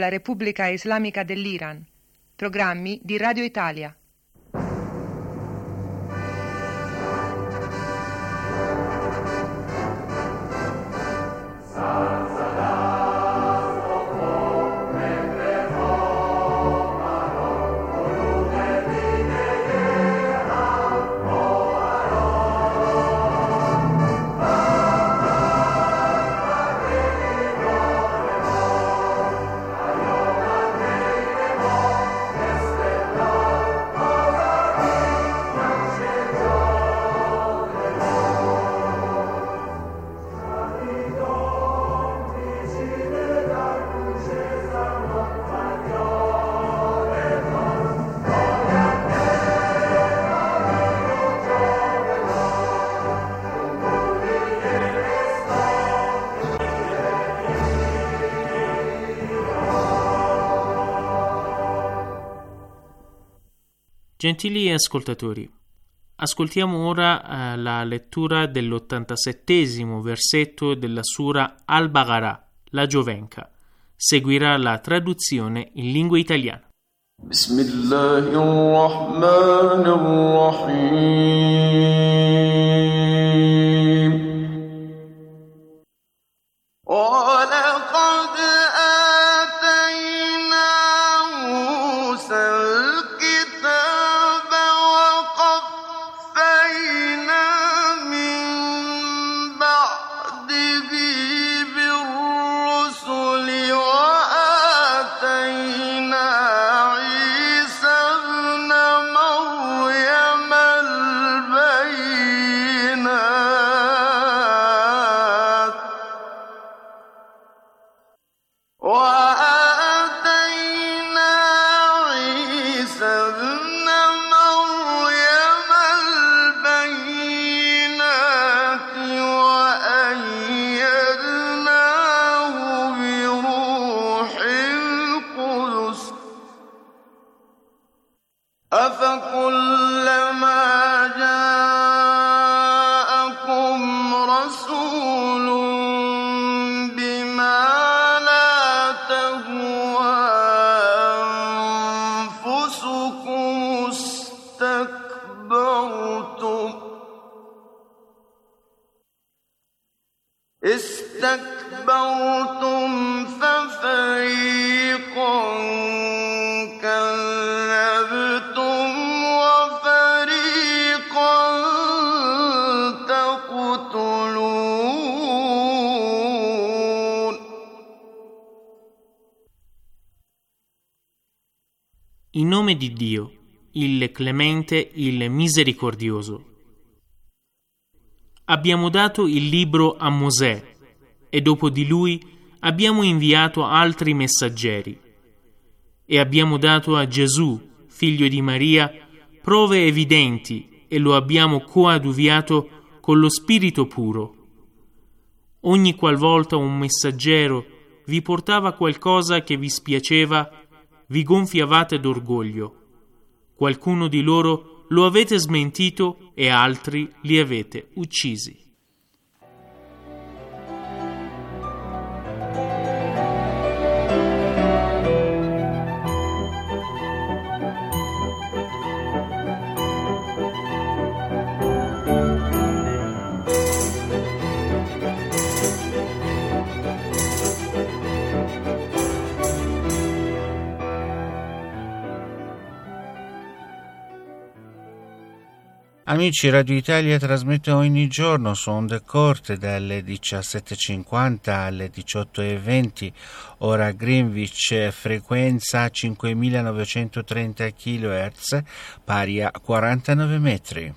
La Repubblica Islamica dell'Iran. Programmi di Radio Italia. Gentili ascoltatori, ascoltiamo ora la lettura dell'87° versetto della Sura Al-Baqarah, la Giovenca. Seguirà la traduzione in lingua italiana. استكبرتم ففريقا كذبتم وفريقا تقتلون. In nome di Dio, il Clemente, il Misericordioso. Abbiamo dato il libro a Mosè e dopo di lui abbiamo inviato altri messaggeri e abbiamo dato a Gesù, figlio di Maria, prove evidenti e lo abbiamo coadiuviato con lo Spirito puro. Ogni qualvolta un messaggero vi portava qualcosa che vi spiaceva, vi gonfiavate d'orgoglio. Qualcuno di loro lo avete smentito e altri li avete uccisi. Amici, Radio Italia trasmette ogni giorno su onde corte dalle 17.50 alle 18.20, ora Greenwich, frequenza 5.930 kHz, pari a 49 metri.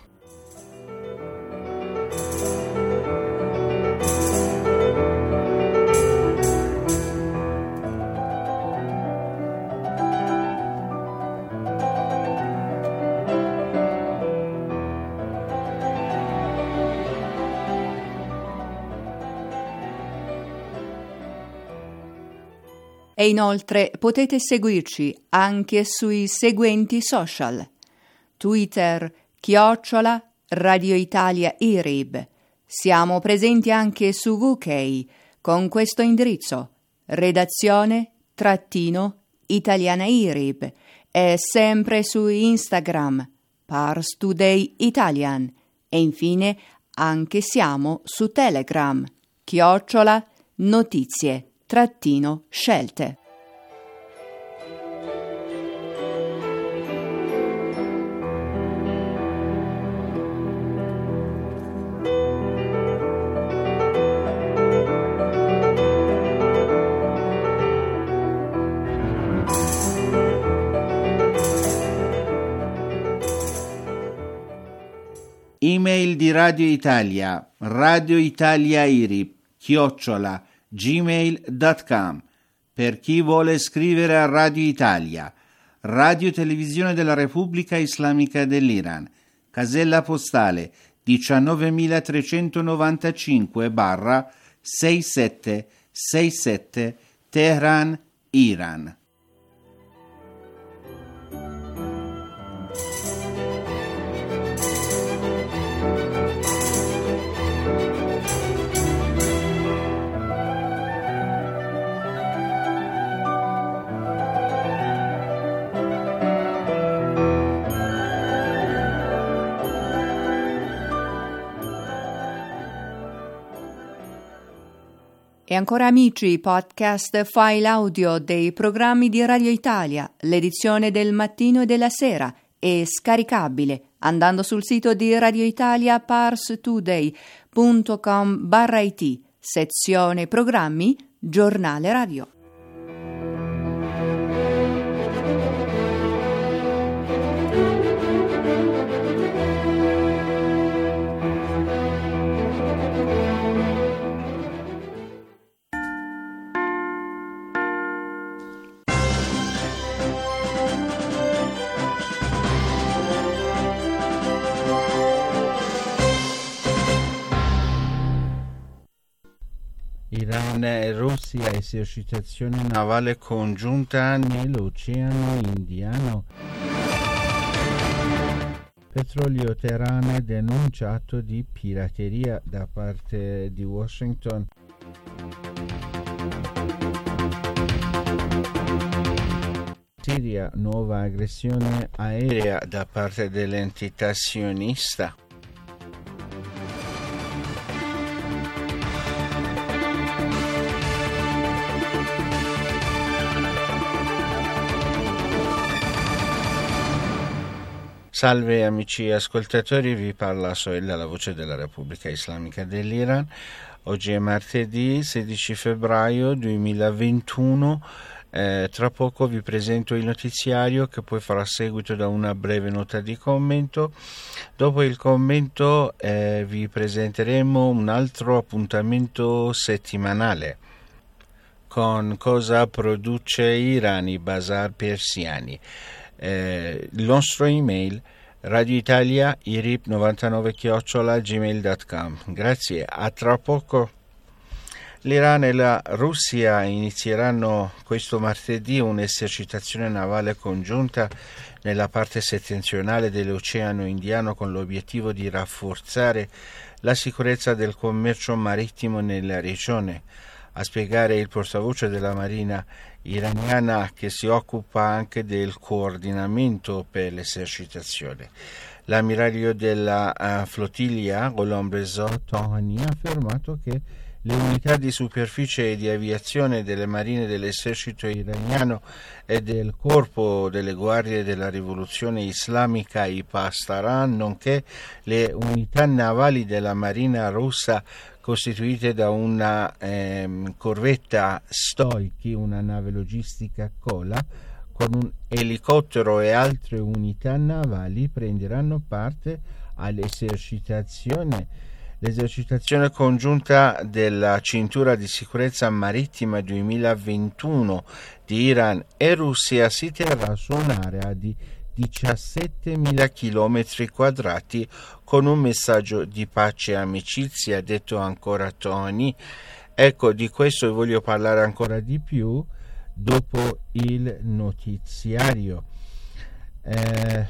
E inoltre potete seguirci anche sui seguenti social: Twitter @Radio Italia IRIB. Siamo presenti anche su VK con questo indirizzo: redazione @italianairib e sempre su Instagram Pars Today Italian e infine anche siamo su Telegram @notizie_scelte. Email di Radio Italia, radioitaliairib@gmail.com. Per chi vuole scrivere a Radio Italia, Radio Televisione della Repubblica Islamica dell'Iran, casella postale 19395/6767 Teheran, Iran. E ancora amici, podcast file audio dei programmi di Radio Italia, l'edizione del mattino e della sera è scaricabile andando sul sito di Radio Italia parstoday.com/it, sezione programmi, giornale radio. Iran e Russia, esercitazione navale congiunta nell'Oceano Indiano. Petrolio Teheran denunciato di pirateria da parte di Washington. Siria, nuova aggressione aerea da parte dell'entità sionista. Salve amici ascoltatori, vi parla Soella, la voce della Repubblica Islamica dell'Iran. Oggi è martedì 16 febbraio 2021. Tra poco vi presento il notiziario che poi farà seguito da una breve nota di commento. Dopo il commento vi presenteremo un altro appuntamento settimanale con cosa produce Iran, i bazar persiani. Il nostro email radioitalia@irib99@gmail.com. Grazie, a tra poco. L'Iran e la Russia inizieranno questo martedì un'esercitazione navale congiunta nella parte settentrionale dell'Oceano Indiano con l'obiettivo di rafforzare la sicurezza del commercio marittimo nella regione. A spiegare il portavoce della Marina iraniana che si occupa anche del coordinamento per l'esercitazione. L'ammiraglio della flottiglia, Gholam Reza Tahani, ha affermato che le unità di superficie e di aviazione delle marine dell'esercito iraniano e del corpo delle guardie della rivoluzione islamica, i Pastaran, nonché le unità navali della marina russa costituite da una corvetta Stoichi, una nave logistica Kola, con un elicottero e altre unità navali prenderanno parte all'esercitazione. L'esercitazione congiunta della cintura di sicurezza marittima 2021 di Iran e Russia si terrà su un'area di 17.000 km quadrati con un messaggio di pace e amicizia, ha detto ancora Tony. Ecco, di questo voglio parlare ancora di più dopo il notiziario.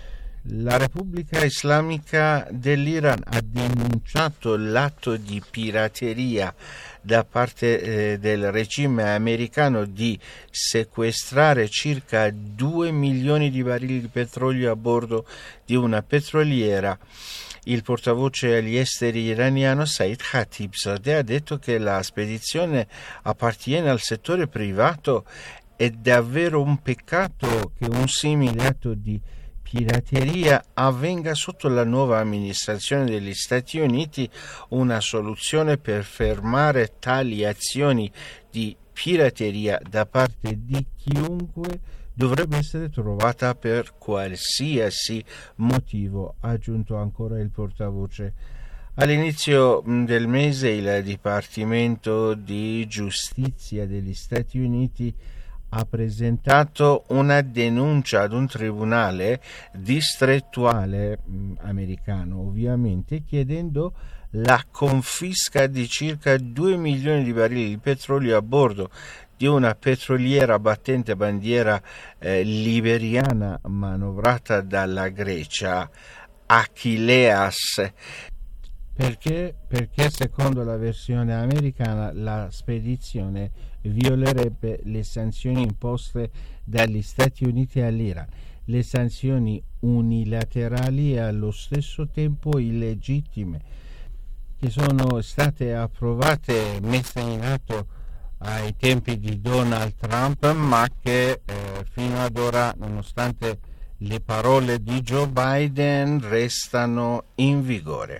La Repubblica Islamica dell'Iran ha denunciato l'atto di pirateria da parte del regime americano di sequestrare circa 2 milioni di barili di petrolio a bordo di una petroliera. Il portavoce agli esteri iraniano Said Khatibzadeh ha detto che la spedizione appartiene al settore privato. È davvero un peccato che un simile atto di pirateria avvenga sotto la nuova amministrazione degli Stati Uniti. Una soluzione per fermare tali azioni di pirateria da parte di chiunque dovrebbe essere trovata per qualsiasi motivo, ha aggiunto ancora il portavoce. All'inizio del mese il Dipartimento di Giustizia degli Stati Uniti ha presentato una denuncia ad un tribunale distrettuale americano, ovviamente, chiedendo la confisca di circa 2 milioni di barili di petrolio a bordo di una petroliera battente bandiera liberiana manovrata dalla Grecia, Achilleas. Perché secondo la versione americana la spedizione violerebbe le sanzioni imposte dagli Stati Uniti all'Iran, le sanzioni unilaterali e allo stesso tempo illegittime, che sono state approvate e messe in atto ai tempi di Donald Trump, ma che fino ad ora, nonostante le parole di Joe Biden, restano in vigore.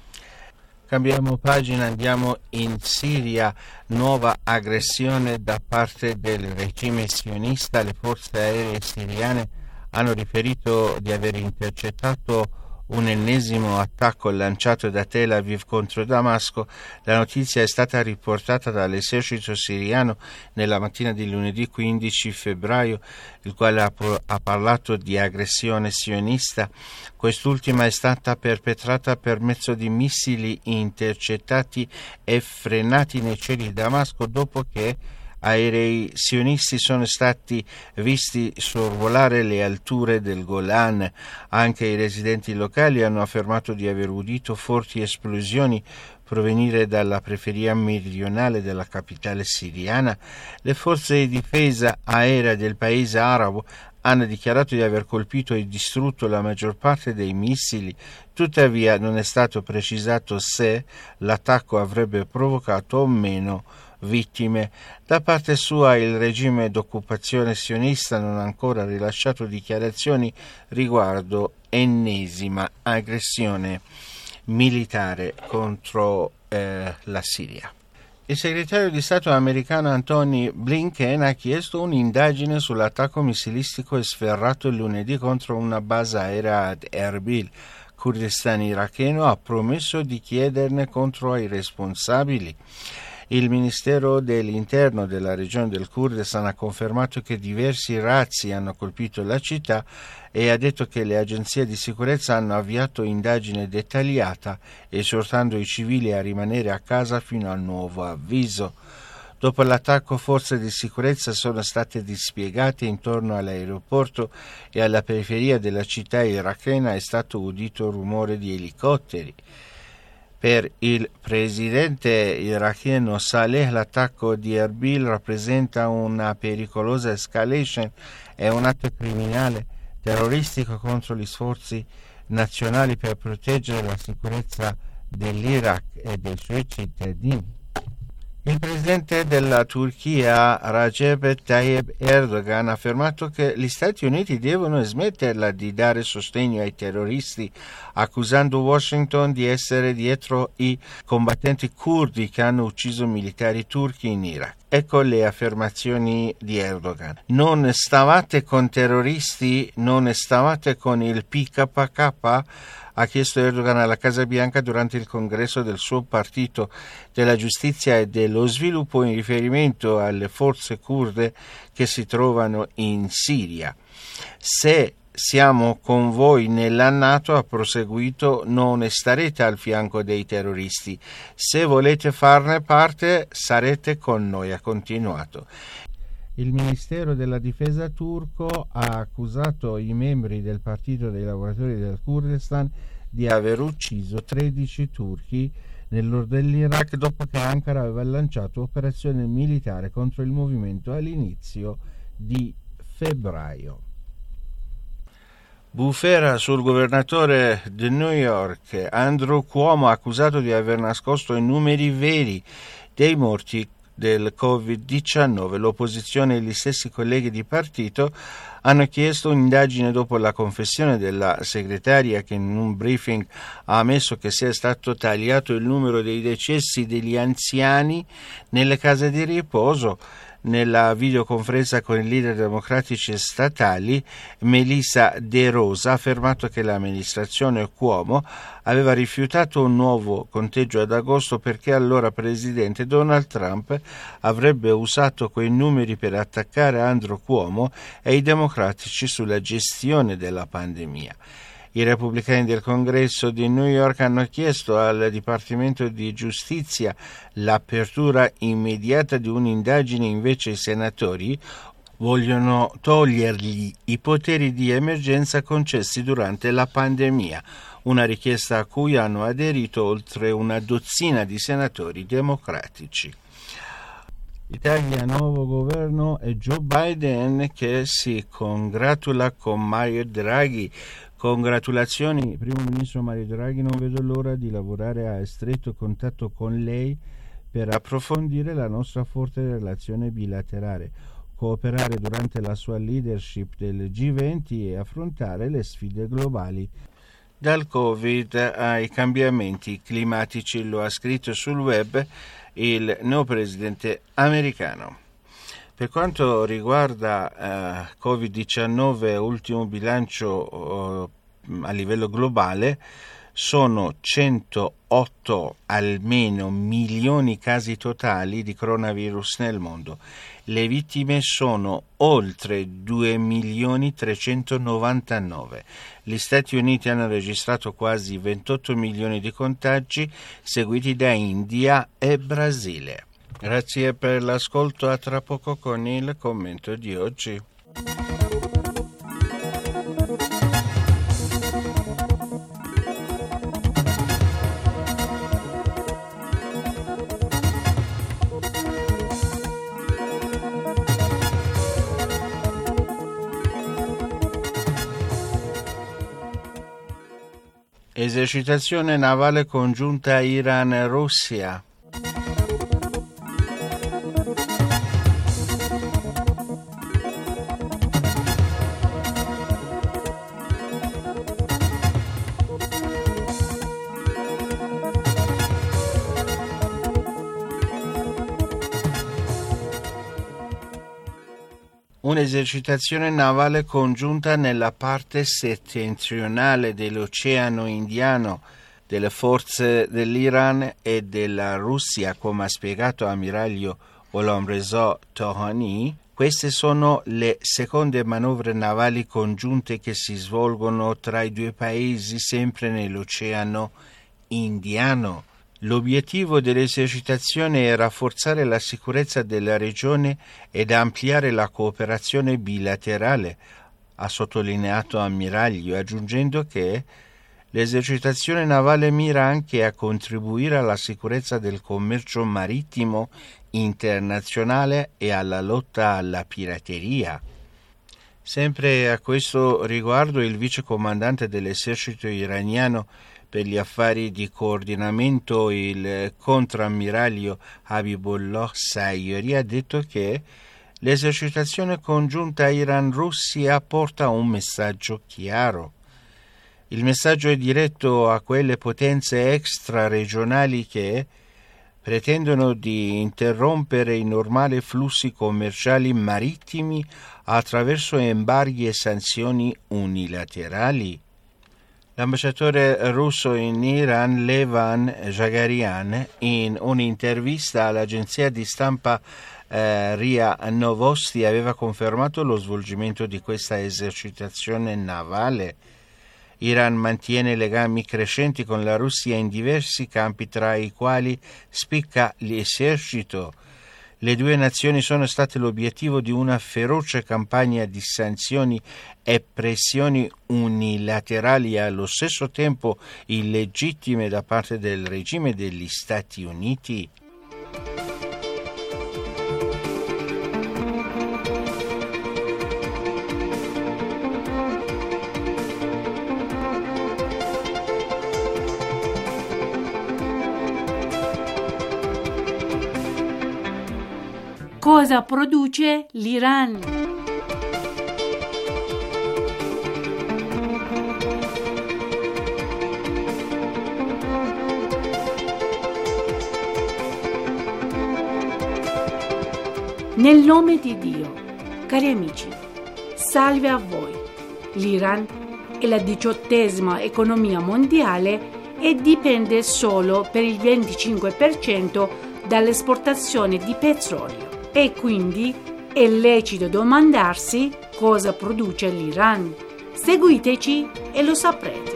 Cambiamo pagina, andiamo in Siria, nuova aggressione da parte del regime sionista. Le forze aeree siriane hanno riferito di aver intercettato un ennesimo attacco lanciato da Tel Aviv contro Damasco. La notizia è stata riportata dall'esercito siriano nella mattina di lunedì 15 febbraio, il quale ha parlato di aggressione sionista. Quest'ultima è stata perpetrata per mezzo di missili intercettati e frenati nei cieli di Damasco dopo che aerei sionisti sono stati visti sorvolare le alture del Golan. Anche i residenti locali hanno affermato di aver udito forti esplosioni provenire dalla periferia meridionale della capitale siriana. Le forze di difesa aerea del paese arabo hanno dichiarato di aver colpito e distrutto la maggior parte dei missili. Tuttavia non è stato precisato se l'attacco avrebbe provocato o meno vittime. Da parte sua il regime d'occupazione sionista non ha ancora rilasciato dichiarazioni riguardo ennesima aggressione militare contro la Siria. Il segretario di Stato americano Antony Blinken ha chiesto un'indagine sull'attacco missilistico sferrato il lunedì contro una base aerea ad Erbil, Kurdistan iracheno. Ha promesso di chiederne conto ai responsabili. Il Ministero dell'Interno della regione del Kurdistan ha confermato che diversi razzi hanno colpito la città e ha detto che le agenzie di sicurezza hanno avviato indagine dettagliata, esortando i civili a rimanere a casa fino a nuovo avviso. Dopo l'attacco, forze di sicurezza sono state dispiegate intorno all'aeroporto e alla periferia della città irachena è stato udito rumore di elicotteri. Per il presidente iracheno Saleh, l'attacco di Erbil rappresenta una pericolosa escalation e un atto criminale terroristico contro gli sforzi nazionali per proteggere la sicurezza dell'Iraq e dei suoi cittadini. Il presidente della Turchia, Recep Tayyip Erdogan, ha affermato che gli Stati Uniti devono smetterla di dare sostegno ai terroristi, accusando Washington di essere dietro i combattenti curdi che hanno ucciso militari turchi in Iraq. Ecco le affermazioni di Erdogan. Non stavate con terroristi? Non stavate con il PKK? Ha chiesto Erdogan alla Casa Bianca durante il congresso del suo partito della giustizia e dello sviluppo in riferimento alle forze curde che si trovano in Siria. Se siamo con voi nella NATO, ha proseguito, non starete al fianco dei terroristi. Se volete farne parte, sarete con noi, ha continuato. Il Ministero della Difesa turco ha accusato i membri del Partito dei Lavoratori del Kurdistan di aver ucciso 13 turchi nel nord dell'Iraq dopo che Ankara aveva lanciato operazione militare contro il movimento all'inizio di febbraio. Bufera sul governatore di New York, Andrew Cuomo, accusato di aver nascosto i numeri veri dei morti del Covid-19. L'opposizione e gli stessi colleghi di partito hanno chiesto un'indagine dopo la confessione della segretaria, che in un briefing ha ammesso che sia stato tagliato il numero dei decessi degli anziani nelle case di riposo. Nella videoconferenza con i leader democratici statali, Melissa De Rosa ha affermato che l'amministrazione Cuomo aveva rifiutato un nuovo conteggio ad agosto perché allora presidente Donald Trump avrebbe usato quei numeri per attaccare Andrew Cuomo e i democratici sulla gestione della pandemia. I repubblicani del Congresso di New York hanno chiesto al Dipartimento di Giustizia l'apertura immediata di un'indagine, invece i senatori vogliono togliergli i poteri di emergenza concessi durante la pandemia, una richiesta a cui hanno aderito oltre una dozzina di senatori democratici. Italia, nuovo governo e Joe Biden che si congratula con Mario Draghi. Congratulazioni, primo ministro Mario Draghi, non vedo l'ora di lavorare a stretto contatto con lei per approfondire la nostra forte relazione bilaterale, cooperare durante la sua leadership del G20 e affrontare le sfide globali. Dal Covid ai cambiamenti climatici, lo ha scritto sul web il neopresidente americano. Per quanto riguarda Covid-19, ultimo bilancio a livello globale, sono 108 almeno milioni casi totali di coronavirus nel mondo. Le vittime sono oltre 2.399.000. Gli Stati Uniti hanno registrato quasi 28 milioni di contagi, seguiti da India e Brasile. Grazie per l'ascolto, a tra poco con il commento di oggi. Esercitazione navale congiunta Iran-Russia. Un'esercitazione navale congiunta nella parte settentrionale dell'Oceano Indiano delle forze dell'Iran e della Russia, come ha spiegato ammiraglio Gholamreza Tohani. Queste sono le seconde manovre navali congiunte che si svolgono tra i due paesi, sempre nell'Oceano Indiano. L'obiettivo dell'esercitazione è rafforzare la sicurezza della regione ed ampliare la cooperazione bilaterale, ha sottolineato ammiraglio, aggiungendo che l'esercitazione navale mira anche a contribuire alla sicurezza del commercio marittimo internazionale e alla lotta alla pirateria. Sempre a questo riguardo, il vicecomandante dell'esercito iraniano per gli affari di coordinamento, il contrammiraglio Habibullah Sayeri, ha detto che l'esercitazione congiunta Iran-Russia porta un messaggio chiaro. Il messaggio è diretto a quelle potenze extraregionali che pretendono di interrompere i normali flussi commerciali marittimi attraverso embarghi e sanzioni unilaterali. L'ambasciatore russo in Iran, Levan Jagarian, in un'intervista all'agenzia di stampa RIA Novosti, aveva confermato lo svolgimento di questa esercitazione navale. Iran mantiene legami crescenti con la Russia in diversi campi, tra i quali spicca l'esercito. Le due nazioni sono state l'obiettivo di una feroce campagna di sanzioni e pressioni unilaterali e allo stesso tempo illegittime da parte del regime degli Stati Uniti. Cosa produce l'Iran? Nel nome di Dio, cari amici, salve a voi. L'Iran è la 18ª economia mondiale e dipende solo per il 25% dall'esportazione di petrolio. E quindi è lecito domandarsi cosa produce l'Iran. Seguiteci e lo saprete.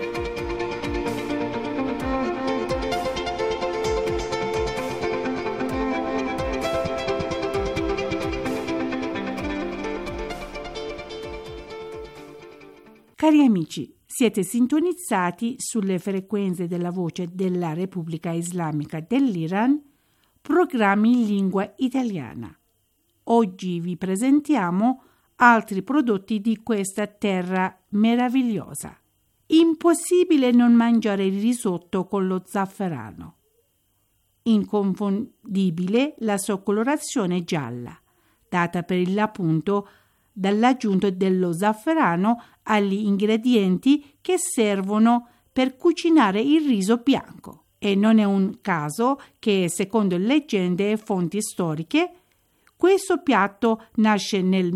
Cari amici, siete sintonizzati sulle frequenze della voce della Repubblica Islamica dell'Iran, programmi in lingua italiana. Oggi vi presentiamo altri prodotti di questa terra meravigliosa. Impossibile non mangiare il risotto con lo zafferano. Inconfondibile la sua colorazione gialla, data per l'appunto dall'aggiunto dello zafferano agli ingredienti che servono per cucinare il riso bianco. E non è un caso che, secondo leggende e fonti storiche, questo piatto nasce nel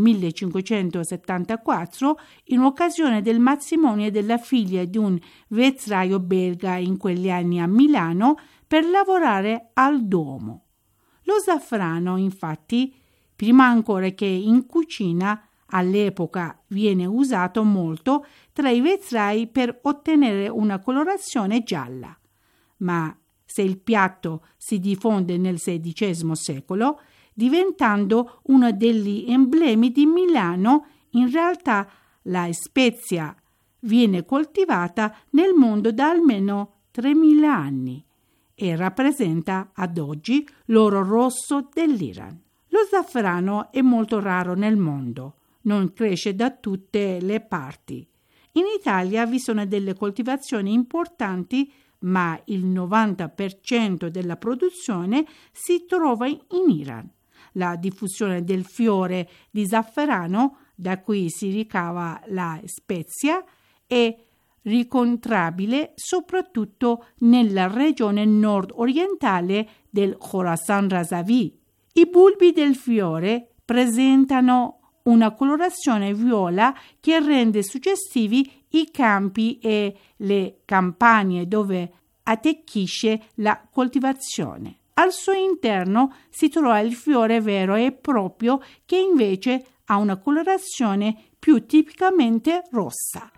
1574 in occasione del matrimonio della figlia di un vezzaio belga in quegli anni a Milano per lavorare al Duomo. Lo zafferano, infatti, prima ancora che in cucina, all'epoca viene usato molto tra i vezzai per ottenere una colorazione gialla. Ma se il piatto si diffonde nel XVI secolo, diventando uno degli emblemi di Milano, in realtà la spezia viene coltivata nel mondo da almeno 3.000 anni e rappresenta ad oggi l'oro rosso dell'Iran. Lo zafferano è molto raro nel mondo, non cresce da tutte le parti. In Italia vi sono delle coltivazioni importanti, ma il 90% della produzione si trova in Iran. La diffusione del fiore di zafferano, da cui si ricava la spezia, è riscontrabile soprattutto nella regione nord-orientale del Khorasan Razavi. I bulbi del fiore presentano una colorazione viola che rende suggestivi i campi e le campagne dove attecchisce la coltivazione. Al suo interno si trova il fiore vero e proprio, che invece ha una colorazione più tipicamente rossa.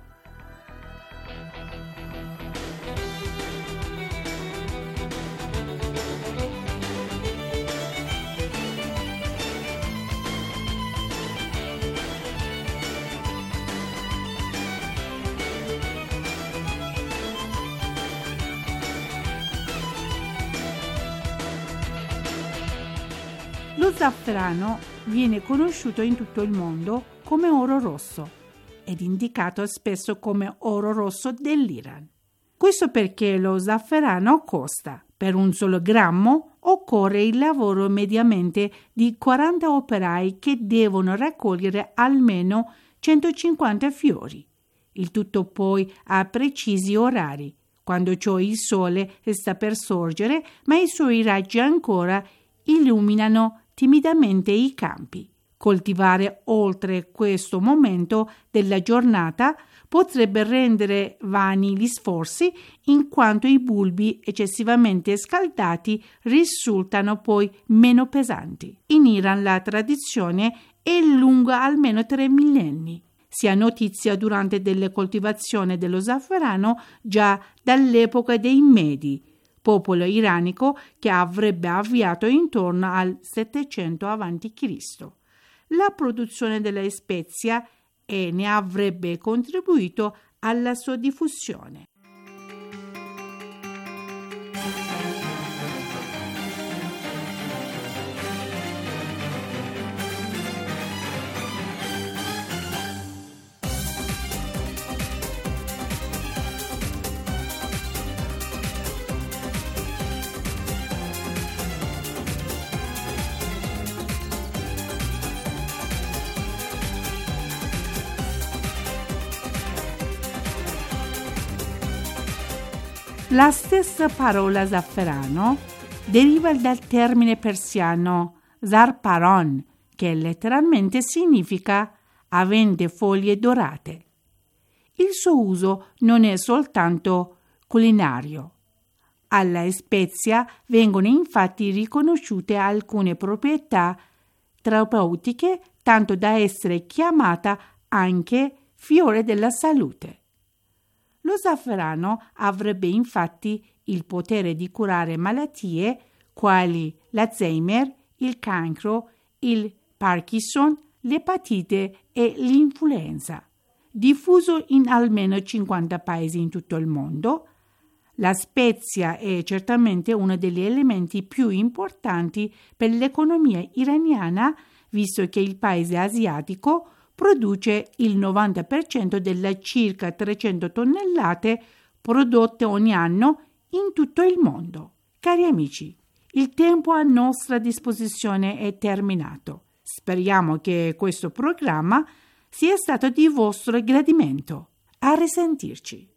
Lo zafferano viene conosciuto in tutto il mondo come oro rosso ed indicato spesso come oro rosso dell'Iran. Questo perché lo zafferano costa. Per un solo grammo occorre il lavoro mediamente di 40 operai che devono raccogliere almeno 150 fiori. Il tutto poi a precisi orari, quando cioè il sole sta per sorgere, ma i suoi raggi ancora illuminano timidamente i campi. Coltivare oltre questo momento della giornata potrebbe rendere vani gli sforzi, in quanto i bulbi eccessivamente scaldati risultano poi meno pesanti. In Iran la tradizione è lunga almeno 3 millenni. Si ha notizia durante delle coltivazioni dello zafferano già dall'epoca dei Medi, popolo iranico che avrebbe avviato intorno al 700 a.C. la produzione della spezia e ne avrebbe contribuito alla sua diffusione. La stessa parola zafferano deriva dal termine persiano zarparon, che letteralmente significa avente foglie dorate. Il suo uso non è soltanto culinario. Alla spezia vengono infatti riconosciute alcune proprietà terapeutiche, tanto da essere chiamata anche fiore della salute. Lo zafferano avrebbe infatti il potere di curare malattie quali l'Alzheimer, il cancro, il Parkinson, l'epatite e l'influenza. Diffuso in almeno 50 paesi in tutto il mondo, la spezia è certamente uno degli elementi più importanti per l'economia iraniana, visto che il paese asiatico produce il 90% delle circa 300 tonnellate prodotte ogni anno in tutto il mondo. Cari amici, il tempo a nostra disposizione è terminato. Speriamo che questo programma sia stato di vostro gradimento. A risentirci.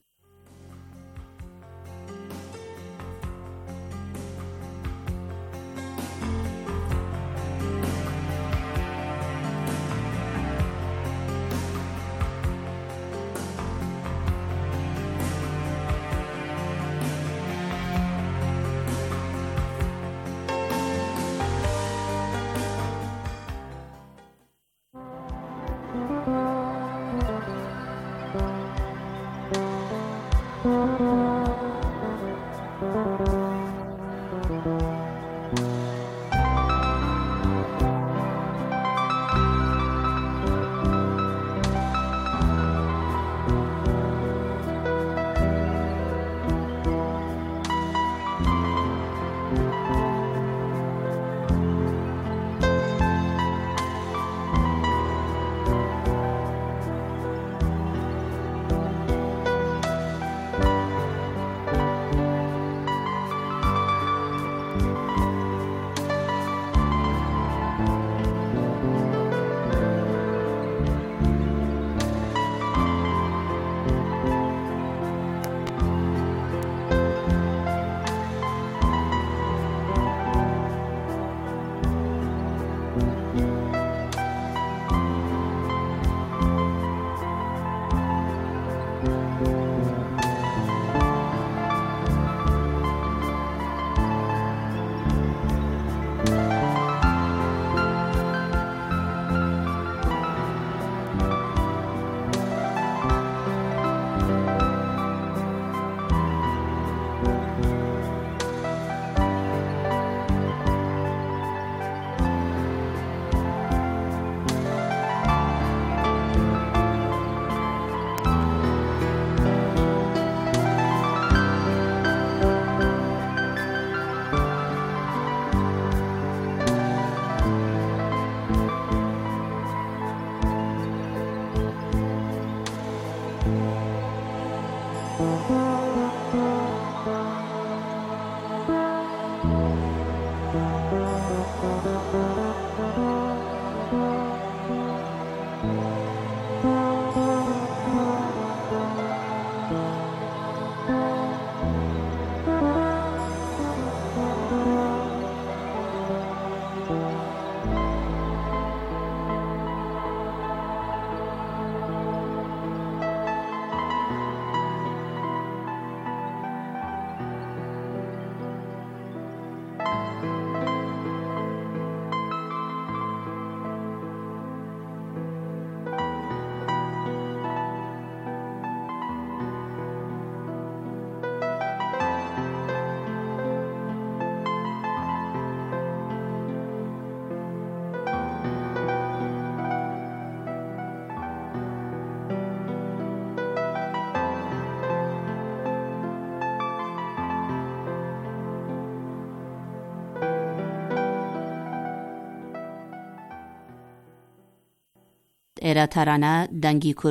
era tarana dangi